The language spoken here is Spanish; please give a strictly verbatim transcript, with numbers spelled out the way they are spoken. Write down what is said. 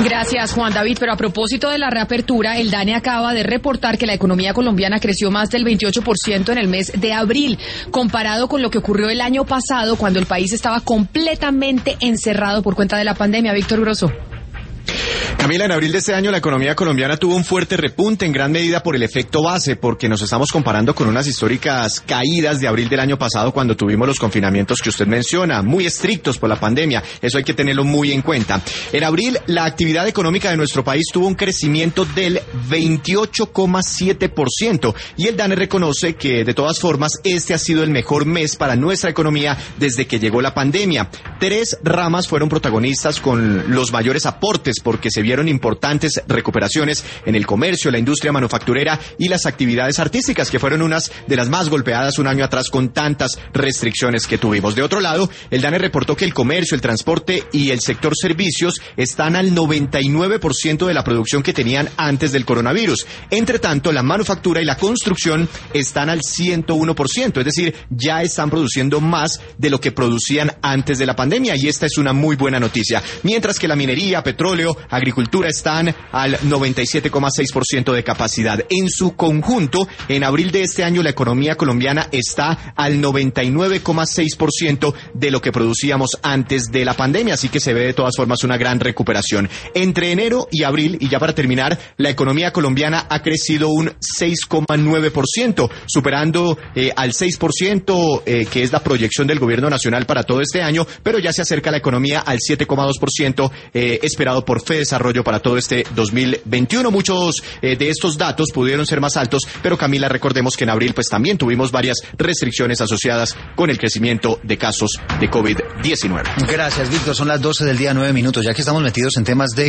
Gracias, Juan David. Pero a propósito de la reapertura, el DANE acaba de reportar que la economía colombiana creció más del veintiocho por ciento en el mes de abril, comparado con lo que ocurrió el año pasado, cuando el país estaba completamente encerrado por cuenta de la pandemia. Víctor Grosso. Camila, en abril de este año la economía colombiana tuvo un fuerte repunte, en gran medida por el efecto base, porque nos estamos comparando con unas históricas caídas de abril del año pasado, cuando tuvimos los confinamientos que usted menciona, muy estrictos por la pandemia. Eso hay que tenerlo muy en cuenta. En abril, la actividad económica de nuestro país tuvo un crecimiento del veintiocho coma siete por ciento, y el DANE reconoce que, de todas formas, este ha sido el mejor mes para nuestra economía desde que llegó la pandemia. Tres ramas fueron protagonistas con los mayores aportes, porque se vieron importantes recuperaciones en el comercio, la industria manufacturera y las actividades artísticas, que fueron unas de las más golpeadas un año atrás con tantas restricciones que tuvimos. De otro lado, el DANE reportó que el comercio, el transporte y el sector servicios están al noventa y nueve por ciento de la producción que tenían antes del coronavirus. Entre tanto, la manufactura y la construcción están al ciento uno por ciento, es decir, ya están produciendo más de lo que producían antes de la pandemia, y esta es una muy buena noticia. Mientras que la minería, petróleo, agricultura están al noventa y siete coma seis por ciento de capacidad. En su conjunto, en abril de este año, la economía colombiana está al noventa y nueve coma seis por ciento de lo que producíamos antes de la pandemia, así que se ve de todas formas una gran recuperación. Entre enero y abril, y ya para terminar, la economía colombiana ha crecido un seis coma nueve por ciento, superando eh, al seis por ciento, eh, que es la proyección del gobierno nacional para todo este año, pero ya se acerca la economía al siete coma dos por ciento, eh, esperado por FEDesarrollo para todo este dos mil veintiuno. Muchos eh, de estos datos pudieron ser más altos, pero Camila, recordemos que en abril pues también tuvimos varias restricciones asociadas con el crecimiento de casos de COVID diecinueve. Gracias, Víctor. Son las doce del día, nueve minutos. Ya que estamos metidos en temas de